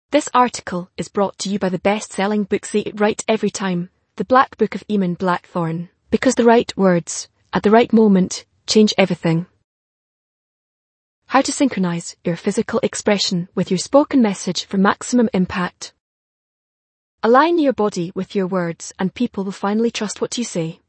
This article is brought to you by the best-selling book Say It Right Every Time, The Black Book of Eamon Blackthorne. Because the right words, at the right moment, change everything. How to synchronize your physical expression with your spoken message for maximum impact. Align your body with your words and people will finally trust what you say.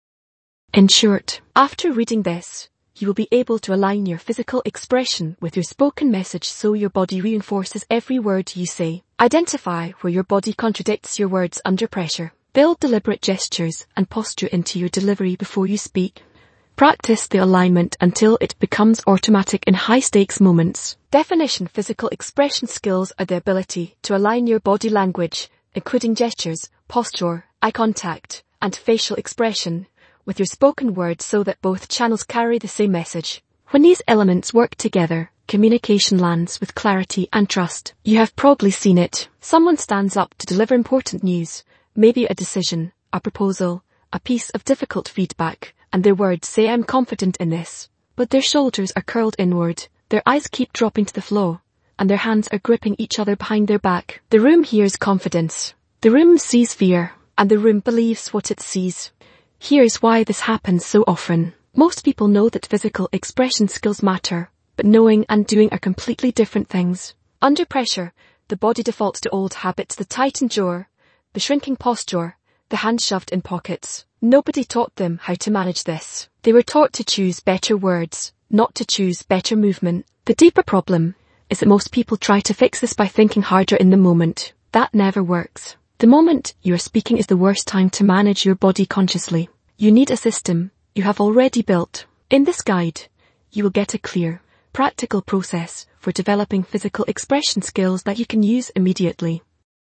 In short, after reading this, you will be able to align your physical expression with your spoken message so your body reinforces every word you say. Identify where your body contradicts your words under pressure. Build deliberate gestures and posture into your delivery before you speak. Practice the alignment until it becomes automatic in high-stakes moments. Definition: physical expression skills are the ability to align your body language, including gestures, posture, eye contact, and facial expression, with your spoken words so that both channels carry the same message. When these elements work together, communication lands with clarity and trust. You have probably seen it. Someone stands up to deliver important news, maybe a decision, a proposal, a piece of difficult feedback, and their words say, "I'm confident in this." But their shoulders are curled inward, their eyes keep dropping to the floor, and their hands are gripping each other behind their back. The room hears confidence. The room sees fear, and the room believes what it sees. Here's why this happens so often. Most people know that physical expression skills matter, but knowing and doing are completely different things. Under pressure, the body defaults to old habits: the tightened jaw, the shrinking posture, the hands shoved in pockets. Nobody taught them how to manage this. They were taught to choose better words, not to choose better movement. The deeper problem is that most people try to fix this by thinking harder in the moment. That never works. The moment you are speaking is the worst time to manage your body consciously. You need a system you have already built. In this guide, you will get a clear, practical process for developing physical expression skills that you can use immediately.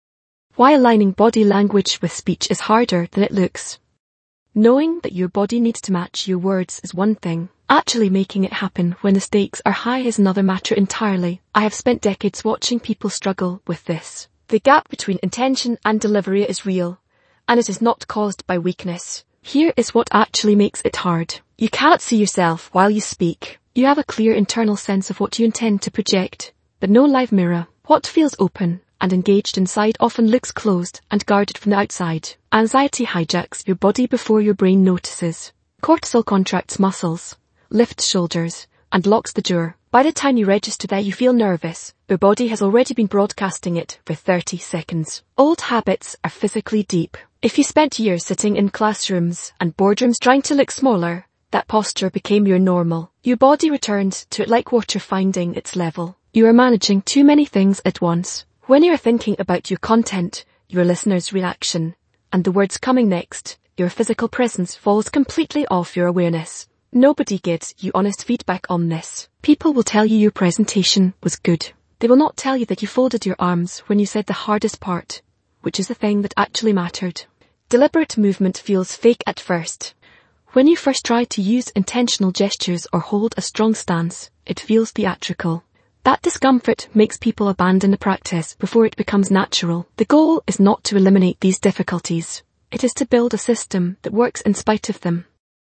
Why aligning body language with speech is harder than it looks. Knowing that your body needs to match your words is one thing. Actually making it happen when the stakes are high is another matter entirely. I have spent decades watching people struggle with this. The gap between intention and delivery is real, and it is not caused by weakness. Here is what actually makes it hard. You cannot see yourself while you speak. You have a clear internal sense of what you intend to project, but no live mirror. What feels open and engaged inside often looks closed and guarded from the outside. Anxiety hijacks your body before your brain notices. Cortisol contracts muscles, lifts shoulders, and locks the jaw. By the time you register that you feel nervous, your body has already been broadcasting it for 30 seconds. Old habits are physically deep. If you spent years sitting in classrooms and boardrooms trying to look smaller, that posture became your normal. Your body returned to it like water finding its level. You are managing too many things at once. When you are thinking about your content, your listener's reaction, and the words coming next, your physical presence falls completely off your awareness. Nobody gives you honest feedback on this. People will tell you your presentation was good. They will not tell you that you folded your arms when you said the hardest part, which is the thing that actually mattered. Deliberate movement feels fake at first. When you first try to use intentional gestures or hold a strong stance, it feels theatrical. That discomfort makes people abandon the practice before it becomes natural. The goal is not to eliminate these difficulties. It is to build a system that works in spite of them.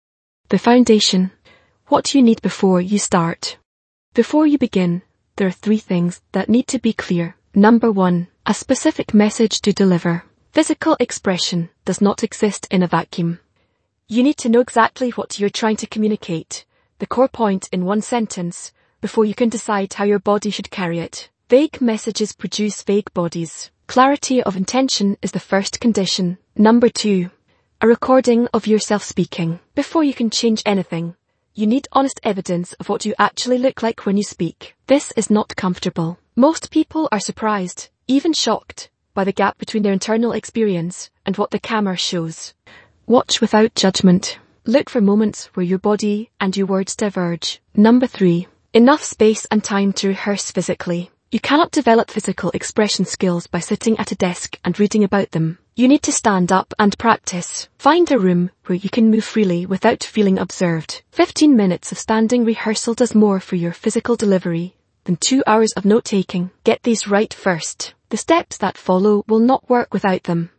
The foundation. What you need before you start. Before you begin, there are 3 things that need to be clear. Number 1, a specific message to deliver. Physical expression does not exist in a vacuum. You need to know exactly what you're trying to communicate, the core point in one sentence, before you can decide how your body should carry it. Vague messages produce vague bodies. Clarity of intention is the first condition. Number 2, a recording of yourself speaking. Before you can change anything, you need honest evidence of what you actually look like when you speak. This is not comfortable. Most people are surprised, even shocked, by the gap between their internal experience and what the camera shows. Watch without judgment. Look for moments where your body and your words diverge. Number 3, enough space and time to rehearse physically. You cannot develop physical expression skills by sitting at a desk and reading about them. You need to stand up and practice. Find a room where you can move freely without feeling observed. 15 minutes of standing rehearsal does more for your physical delivery than 2 hours of note-taking. Get these right first. The steps that follow will not work without them.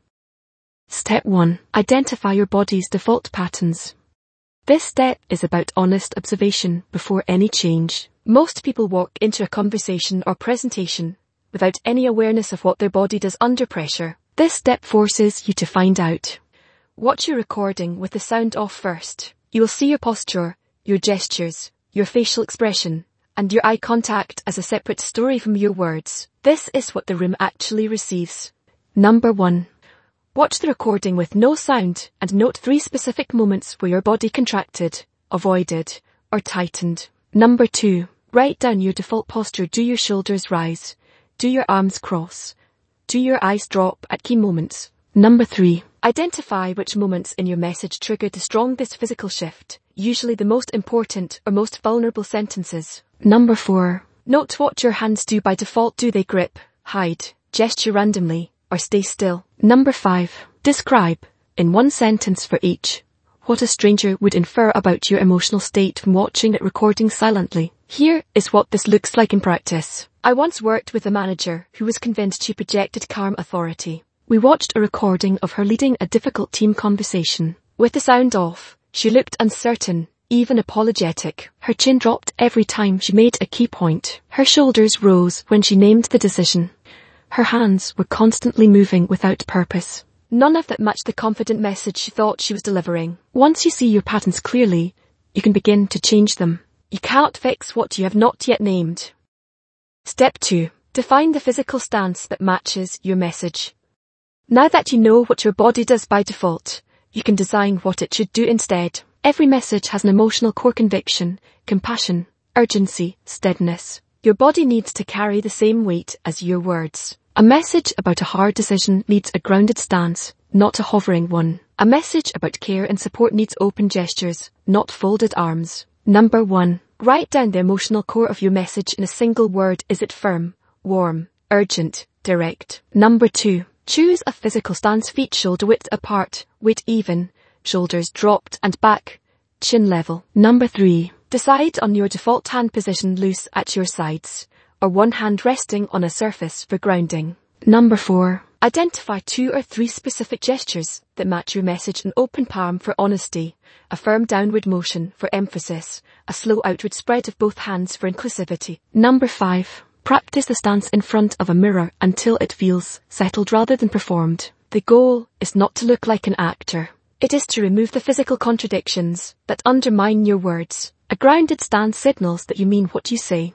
Step 1. Identify your body's default patterns. This step is about honest observation before any change. Most people walk into a conversation or presentation without any awareness of what their body does under pressure. This step forces you to find out. Watch your recording with the sound off first. You will see your posture, your gestures, your facial expression, and your eye contact as a separate story from your words. This is what the room actually receives. Number 1. Watch the recording with no sound and note 3 specific moments where your body contracted, avoided, or tightened. Number 2. Write down your default posture. Do your shoulders rise? Do your arms cross? Do your eyes drop at key moments? Number 3. Identify which moments in your message triggered the strongest physical shift, usually the most important or most vulnerable sentences. Number 4. Note what your hands do by default. Do they grip, hide, gesture randomly, or stay still? Number 5. Describe, in one sentence for each, what a stranger would infer about your emotional state from watching it recording silently. Here is what this looks like in practice. I once worked with a manager who was convinced she projected calm authority. We watched a recording of her leading a difficult team conversation. With the sound off, she looked uncertain, even apologetic. Her chin dropped every time she made a key point. Her shoulders rose when she named the decision. Her hands were constantly moving without purpose. None of that matched the confident message she thought she was delivering. Once you see your patterns clearly, you can begin to change them. You cannot fix what you have not yet named. Step 2. Define the physical stance that matches your message. Now that you know what your body does by default, you can design what it should do instead. Every message has an emotional core: conviction, compassion, urgency, steadiness. Your body needs to carry the same weight as your words. A message about a hard decision needs a grounded stance, not a hovering one. A message about care and support needs open gestures, not folded arms. Number 1. Write down the emotional core of your message in a single word. Is it firm, warm, urgent, direct? Number 2. Choose a physical stance. Feet shoulder width apart, weight even, shoulders dropped and back, chin level. Number 3. Decide on your default hand position: loose at your sides, or one hand resting on a surface for grounding. Number 4. Identify 2 or 3 specific gestures that match your message: an open palm for honesty, a firm downward motion for emphasis, a slow outward spread of both hands for inclusivity. Number 5. Practice the stance in front of a mirror until it feels settled rather than performed. The goal is not to look like an actor. It is to remove the physical contradictions that undermine your words. A grounded stance signals that you mean what you say.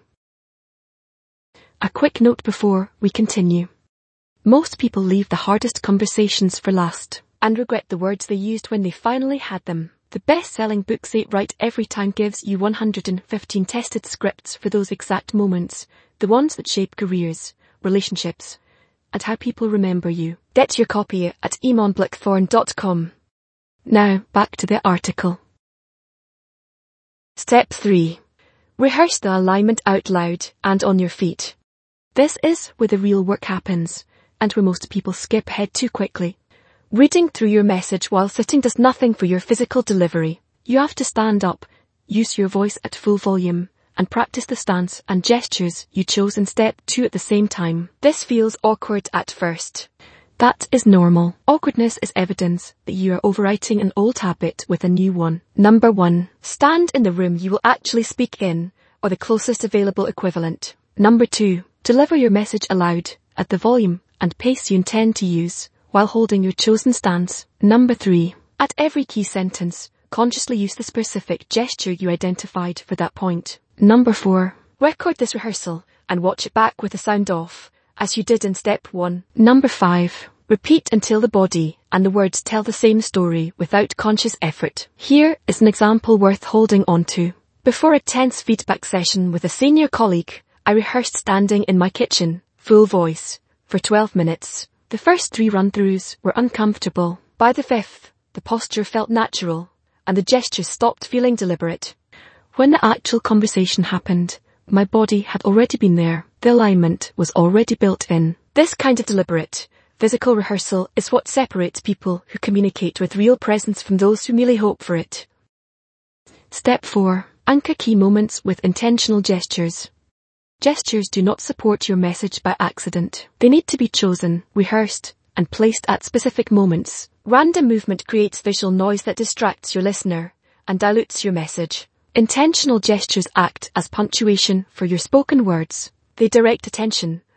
A quick note before we continue. Most people leave the hardest conversations for last and regret the words they used when they finally had them. The best-selling book Say It Right Every Time gives you 115 tested scripts for those exact moments, the ones that shape careers, relationships, and how people remember you. Get your copy at eamonblackthorn.com. Now, back to the article. Step 3. Rehearse the alignment out loud and on your feet. This is where the real work happens, and where most people skip ahead too quickly. Reading through your message while sitting does nothing for your physical delivery. You have to stand up, use your voice at full volume, and practice the stance and gestures you chose in step 2 at the same time. This feels awkward at first. That is normal. Awkwardness is evidence that you are overwriting an old habit with a new one. Number 1. Stand in the room you will actually speak in, or the closest available equivalent. Number 2. Deliver your message aloud, at the volume and pace you intend to use, while holding your chosen stance. Number 3. At every key sentence, consciously use the specific gesture you identified for that point. Number 4. Record this rehearsal and watch it back with the sound off, as you did in step 1. Number 5. Repeat until the body and the words tell the same story without conscious effort. Here is an example worth holding on to. Before a tense feedback session with a senior colleague, I rehearsed standing in my kitchen, full voice, for 12 minutes. The first 3 run-throughs were uncomfortable. By the 5th, the posture felt natural, and the gestures stopped feeling deliberate. When the actual conversation happened, my body had already been there. The alignment was already built in. This kind of deliberate, physical rehearsal is what separates people who communicate with real presence from those who merely hope for it. Step 4. Anchor key moments with intentional gestures. Gestures do not support your message by accident. They need to be chosen, rehearsed, and placed at specific moments. Random movement creates visual noise that distracts your listener and dilutes your message. Intentional gestures act as punctuation for your spoken words. They direct attention,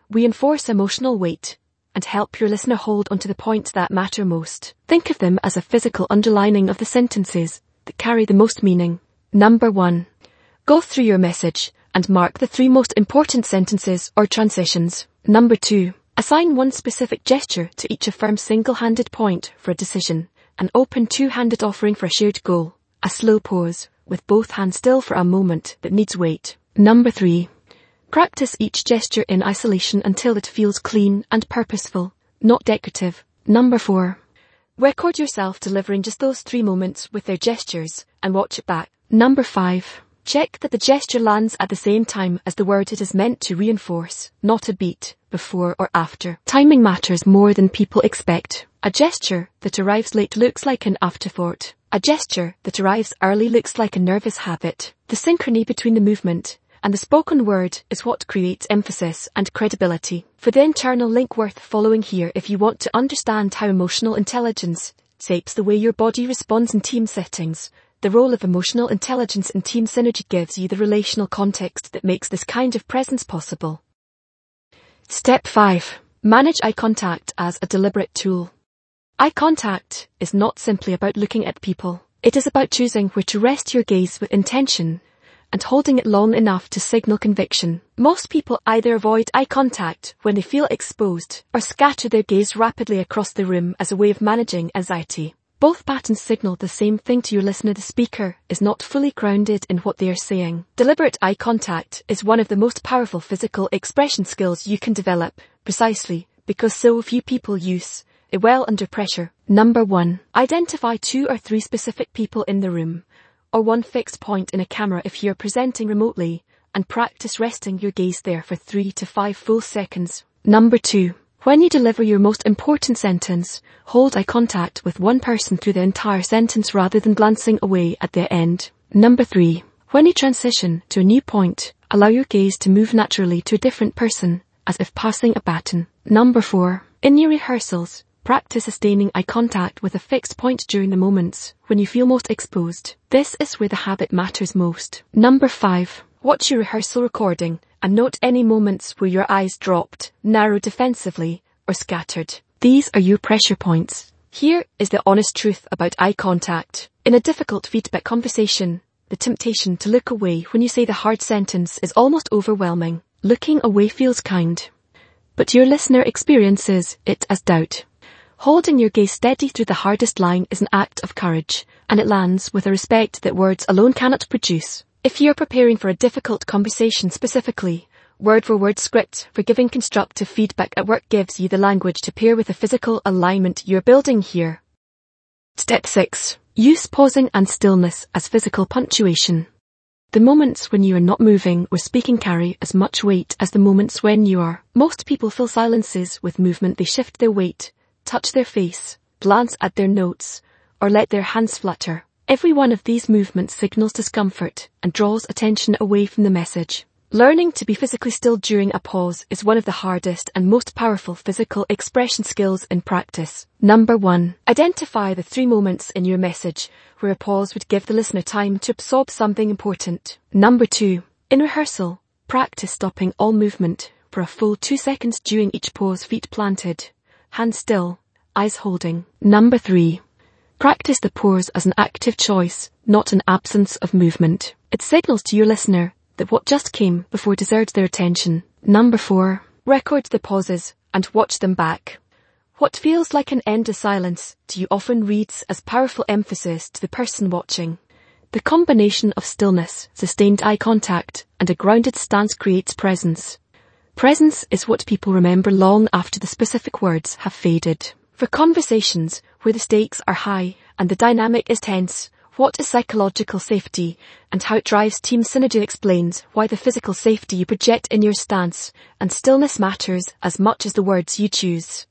reinforce emotional weight, and help your listener hold onto the points that matter most. Think of them as a physical underlining of the sentences that carry the most meaning. Number 1. Go through your message and mark the 3 most important sentences or transitions. Number 2. Assign one specific gesture to each affirm single-handed point for a decision. An open two-handed offering for a shared goal. A slow pause, with both hands still for a moment that needs weight. Number 3. Practice each gesture in isolation until it feels clean and purposeful, not decorative. Number 4. Record yourself delivering just those 3 moments with their gestures and watch it back. Number 5. Check that the gesture lands at the same time as the word it is meant to reinforce, not a beat, before or after. Timing matters more than people expect. A gesture that arrives late looks like an afterthought. A gesture that arrives early looks like a nervous habit. The synchrony between the movement and the spoken word is what creates emphasis and credibility. For the internal link worth following here if you want to understand how emotional intelligence shapes the way your body responds in team settings. The role of emotional intelligence in team synergy gives you the relational context that makes this kind of presence possible. Step 5. Manage eye contact as a deliberate tool. Eye contact is not simply about looking at people. It is about choosing where to rest your gaze with intention and holding it long enough to signal conviction. Most people either avoid eye contact when they feel exposed or scatter their gaze rapidly across the room as a way of managing anxiety. Both patterns signal the same thing to your listener: the speaker is not fully grounded in what they are saying. Deliberate eye contact is one of the most powerful physical expression skills you can develop, precisely because so few people use it well under pressure. Number 1. Identify 2 or 3 specific people in the room, or one fixed point in a camera if you're presenting remotely, and practice resting your gaze there for 3 to 5 full seconds. Number 2. When you deliver your most important sentence, hold eye contact with one person through the entire sentence rather than glancing away at the end. Number 3. When you transition to a new point, allow your gaze to move naturally to a different person, as if passing a baton. Number 4. In your rehearsals, practice sustaining eye contact with a fixed point during the moments when you feel most exposed. This is where the habit matters most. Number 5. Watch your rehearsal recording and note any moments where your eyes dropped, narrowed defensively, or scattered. These are your pressure points. Here is the honest truth about eye contact. In a difficult feedback conversation, the temptation to look away when you say the hard sentence is almost overwhelming. Looking away feels kind, but your listener experiences it as doubt. Holding your gaze steady through the hardest line is an act of courage, and it lands with a respect that words alone cannot produce. If you're preparing for a difficult conversation specifically, word-for-word script for giving constructive feedback at work gives you the language to pair with the physical alignment you're building here. Step 6. Use pausing and stillness as physical punctuation. The moments when you are not moving or speaking carry as much weight as the moments when you are. Most people fill silences with movement. They shift their weight, touch their face, glance at their notes, or let their hands flutter. Every one of these movements signals discomfort and draws attention away from the message. Learning to be physically still during a pause is one of the hardest and most powerful physical expression skills in practice. Number 1. Identify the 3 moments in your message where a pause would give the listener time to absorb something important. Number 2. In rehearsal, practice stopping all movement for a full 2 seconds during each pause: feet planted, hands still, eyes holding. Number 3. Practice the pause as an active choice, not an absence of movement. It signals to your listener that what just came before deserves their attention. Number 4. Record the pauses and watch them back. What feels like an endless silence to you often reads as powerful emphasis to the person watching. The combination of stillness, sustained eye contact, and a grounded stance creates presence. Presence is what people remember long after the specific words have faded. For conversations where the stakes are high and the dynamic is tense, what is psychological safety and how it drives team synergy explains why the physical safety you project in your stance and stillness matters as much as the words you choose.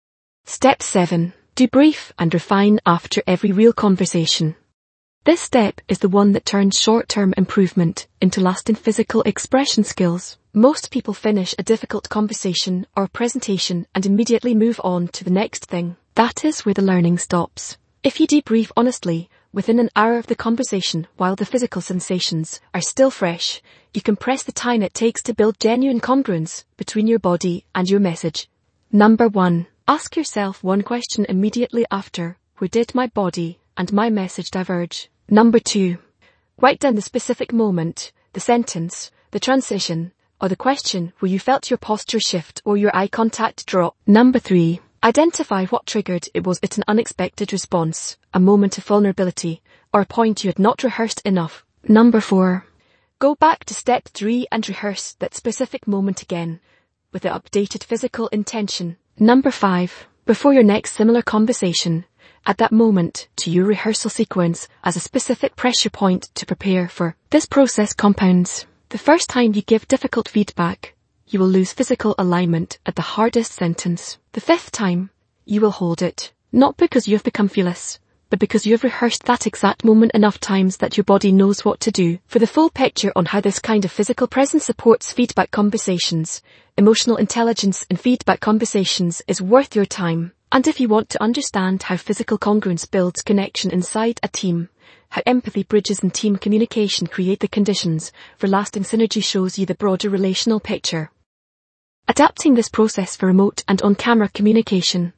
Step 7. Debrief and refine after every real conversation. This step is the one that turns short-term improvement into lasting physical expression skills. Most people finish a difficult conversation or presentation and immediately move on to the next thing. That is where the learning stops. If you debrief honestly, within an hour of the conversation while the physical sensations are still fresh, you compress the time it takes to build genuine congruence between your body and your message. Number 1. Ask yourself one question immediately after, where did my body and my message diverge? Number 2. Write down the specific moment, the sentence, the transition, or the question where you felt your posture shift or your eye contact drop. Number 3. Identify what triggered it. Was it an unexpected response, a moment of vulnerability, or a point you had not rehearsed enough? Number 4. Go back to step 3 and rehearse that specific moment again, with the updated physical intention. Number 5. Before your next similar conversation, add that moment to your rehearsal sequence as a specific pressure point to prepare for. This process compounds. The first time you give difficult feedback, you will lose physical alignment at the hardest sentence. The 5th time, you will hold it, not because you have become fearless, but because you have rehearsed that exact moment enough times that your body knows what to do. For the full picture on how this kind of physical presence supports feedback conversations, emotional intelligence in feedback conversations is worth your time. And if you want to understand how physical congruence builds connection inside a team, how empathy bridges and team communication create the conditions for lasting synergy, shows you the broader relational picture. Adapting this process for remote and on-camera communication.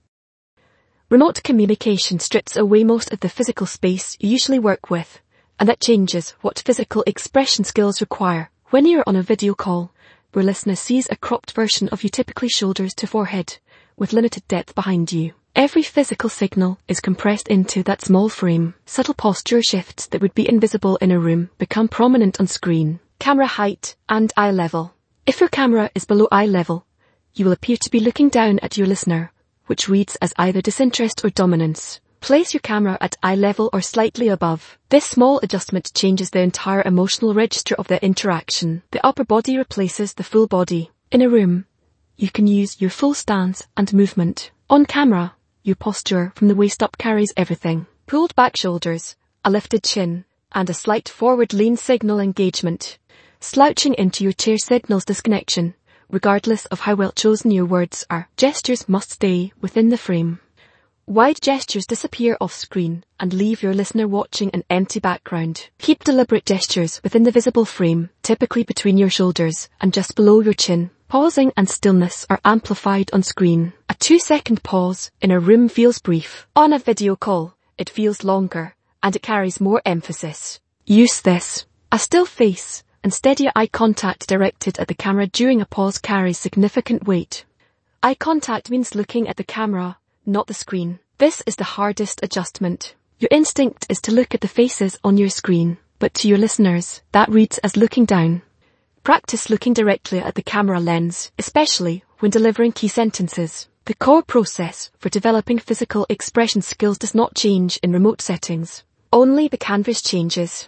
Remote communication strips away most of the physical space you usually work with, and that changes what physical expression skills require. When you're on a video call, where listener sees a cropped version of you, typically shoulders to forehead, with limited depth behind you, every physical signal is compressed into that small frame. Subtle posture shifts that would be invisible in a room become prominent on screen. Camera height and eye level. If your camera is below eye level, you will appear to be looking down at your listener, which reads as either disinterest or dominance. Place your camera at eye level or slightly above. This small adjustment changes the entire emotional register of the interaction. The upper body replaces the full body. In a room, you can use your full stance and movement. On camera, your posture from the waist up carries everything. Pulled back shoulders, a lifted chin, and a slight forward lean signal engagement. Slouching into your chair signals disconnection, regardless of how well chosen your words are. Gestures must stay within the frame. Wide gestures disappear off screen and leave your listener watching an empty background. Keep deliberate gestures within the visible frame, typically between your shoulders and just below your chin. Pausing and stillness are amplified on screen. A 2-second pause in a room feels brief. On a video call, it feels longer, and it carries more emphasis. Use this. A still face and steady eye contact directed at the camera during a pause carries significant weight. Eye contact means looking at the camera, not the screen. This is the hardest adjustment. Your instinct is to look at the faces on your screen, but to your listeners, that reads as looking down. Practice looking directly at the camera lens, especially when delivering key sentences. The core process for developing physical expression skills does not change in remote settings. Only the canvas changes.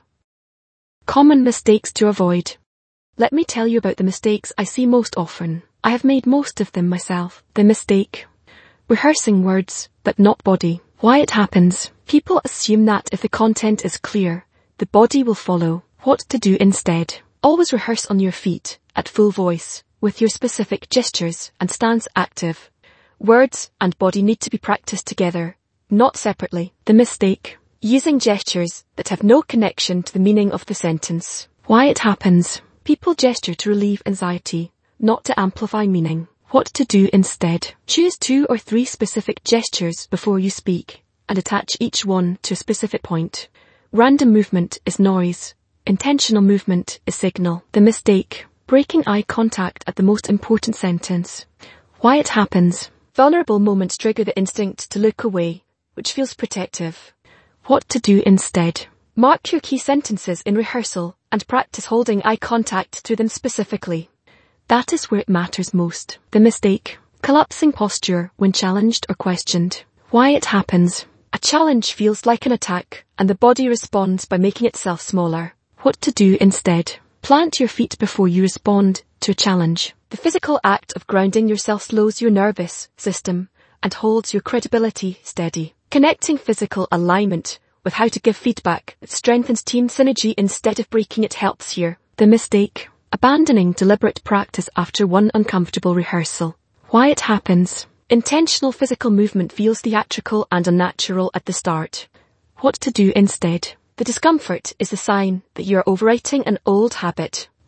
Common mistakes to avoid. Let me tell you about the mistakes I see most often. I have made most of them myself. The mistake. Rehearsing words, but not body. Why it happens. People assume that if the content is clear, the body will follow. What to do instead. Always rehearse on your feet, at full voice, with your specific gestures and stance active. Words and body need to be practiced together, not separately. The mistake. Using gestures that have no connection to the meaning of the sentence. Why it happens. People gesture to relieve anxiety, not to amplify meaning. What to do instead. Choose 2 or 3 specific gestures before you speak, and attach each one to a specific point. Random movement is noise. Intentional movement is signal. The mistake. Breaking eye contact at the most important sentence. Why it happens. Vulnerable moments trigger the instinct to look away, which feels protective. What to do instead. Mark your key sentences in rehearsal and practice holding eye contact through them specifically. That is where it matters most. The mistake. Collapsing posture when challenged or questioned. Why it happens. A challenge feels like an attack, and the body responds by making itself smaller. What to do instead. Plant your feet before you respond to a challenge. The physical act of grounding yourself slows your nervous system and holds your credibility steady. Connecting physical alignment with how to give feedback that strengthens team synergy instead of breaking it helps here. The mistake. Abandoning deliberate practice after one uncomfortable rehearsal. Why it happens. Intentional physical movement feels theatrical and unnatural at the start. What to do instead. The discomfort is a sign that you are overwriting an old habit.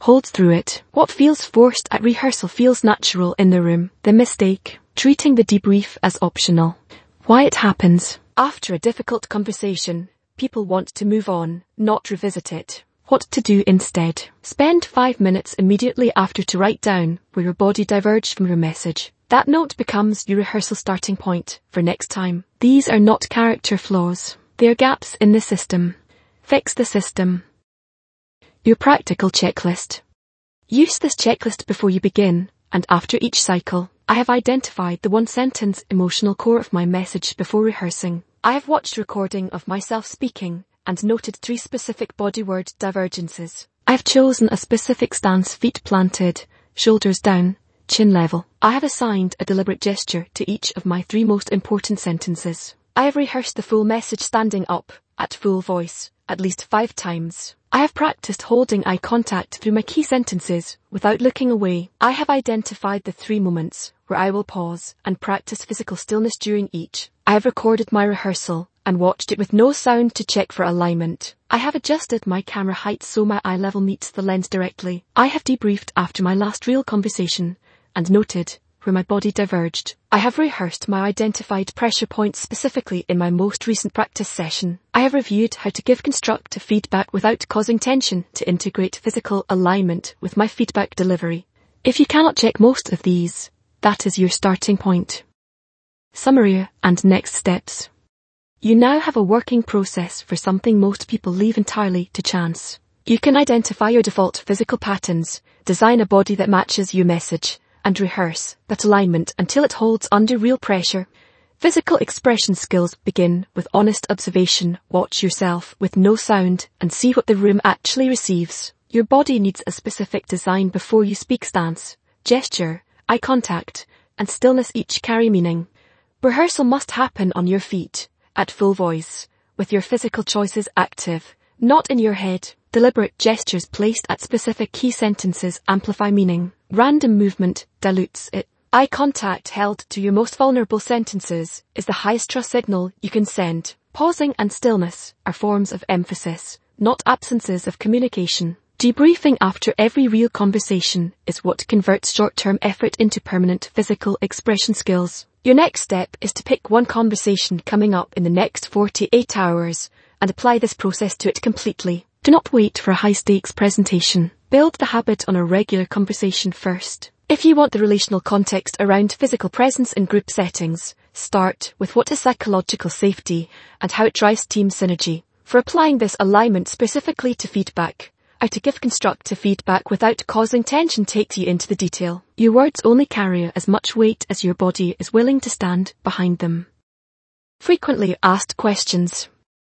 Hold through it. What feels forced at rehearsal feels natural in the room. The mistake. Treating the debrief as optional. Why it happens. After a difficult conversation, people want to move on, not revisit it. What to do instead. Spend 5 minutes immediately after to write down where your body diverged from your message. That note becomes your rehearsal starting point for next time. These are not character flaws. They are gaps in the system. Fix the system. Your practical checklist. Use this checklist before you begin, and after each cycle. I have identified the one-sentence emotional core of my message before rehearsing. I have watched recording of myself speaking and noted 3 specific body word divergences. I have chosen a specific stance, feet planted, shoulders down, chin level. I have assigned a deliberate gesture to each of my 3 most important sentences. I have rehearsed the full message standing up, at full voice, at least 5 times. I have practiced holding eye contact through my key sentences without looking away. I have identified the 3 moments where I will pause and practice physical stillness during each. I have recorded my rehearsal and watched it with no sound to check for alignment. I have adjusted my camera height so my eye level meets the lens directly. I have debriefed after my last real conversation and noted where my body diverged. I have rehearsed my identified pressure points specifically in my most recent practice session. I have reviewed how to give constructive feedback without causing tension to integrate physical alignment with my feedback delivery. If you cannot check most of these, that is your starting point. Summary and next steps. You now have a working process for something most people leave entirely to chance. You can identify your default physical patterns, design a body that matches your message, and rehearse that alignment until it holds under real pressure. Physical expression skills begin with honest observation. Watch yourself with no sound and see what the room actually receives. Your body needs a specific design before you speak. Stance, gesture, eye contact, and stillness each carry meaning. Rehearsal must happen on your feet, at full voice, with your physical choices active, not in your head. Deliberate gestures placed at specific key sentences amplify meaning. Random movement dilutes it. Eye contact held to your most vulnerable sentences is the highest trust signal you can send. Pausing and stillness are forms of emphasis, not absences of communication. Debriefing after every real conversation is what converts short-term effort into permanent physical expression skills. Your next step is to pick one conversation coming up in the next 48 hours and apply this process to it completely. Do not wait for a high-stakes presentation. Build the habit on a regular conversation first. If you want the relational context around physical presence in group settings, start with what is psychological safety and how it drives team synergy. For applying this alignment specifically to feedback, how to give constructive feedback without causing tension takes you into the detail. Your words only carry as much weight as your body is willing to stand behind them. Frequently asked questions.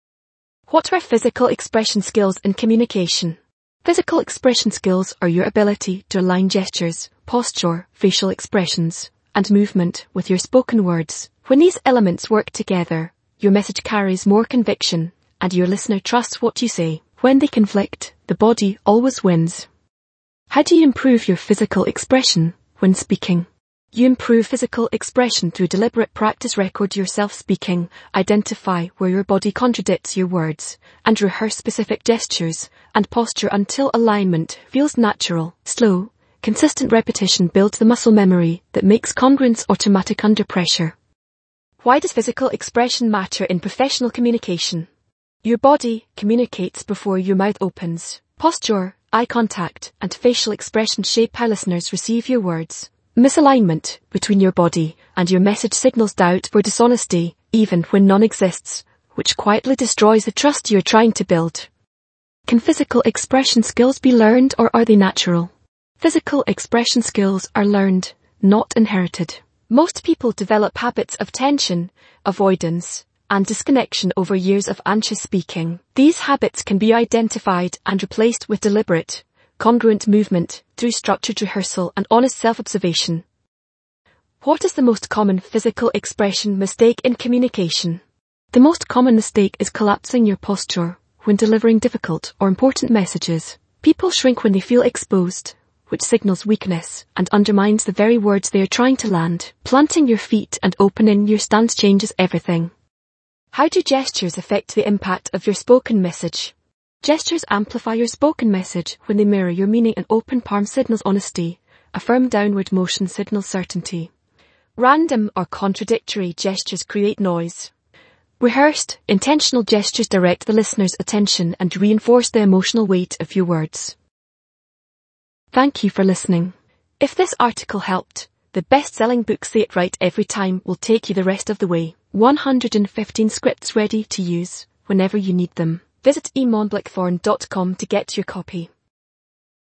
What are physical expression skills in communication? Physical expression skills are your ability to align gestures, posture, facial expressions, and movement with your spoken words. When these elements work together, your message carries more conviction, and your listener trusts what you say. When they conflict, the body always wins. How do you improve your physical expression when speaking? You improve physical expression through deliberate practice. Record yourself speaking, identify where your body contradicts your words, and rehearse specific gestures and posture until alignment feels natural. Slow, consistent repetition builds the muscle memory that makes congruence automatic under pressure. Why does physical expression matter in professional communication? Your body communicates before your mouth opens. Posture, eye contact, and facial expression shape how listeners receive your words. Misalignment between your body and your message signals doubt or dishonesty, even when none exists, which quietly destroys the trust you're trying to build. Can physical expression skills be learned or are they natural? Physical expression skills are learned, not inherited. Most people develop habits of tension, avoidance, and disconnection over years of anxious speaking. These habits can be identified and replaced with deliberate, congruent movement through structured rehearsal and honest self-observation. What is the most common physical expression mistake in communication? The most common mistake is collapsing your posture when delivering difficult or important messages. People shrink when they feel exposed, which signals weakness and undermines the very words they are trying to land. Planting your feet and opening your stance changes everything. How do gestures affect the impact of your spoken message? Gestures amplify your spoken message when they mirror your meaning, and open palm signals honesty. A firm downward motion signals certainty. Random or contradictory gestures create noise. Rehearsed, intentional gestures direct the listener's attention and reinforce the emotional weight of your words. Thank you for listening. If this article helped, the best-selling book Say It Right Every Time will take you the rest of the way. 115 scripts ready to use whenever you need them. Visit emonblackthorn.com to get your copy.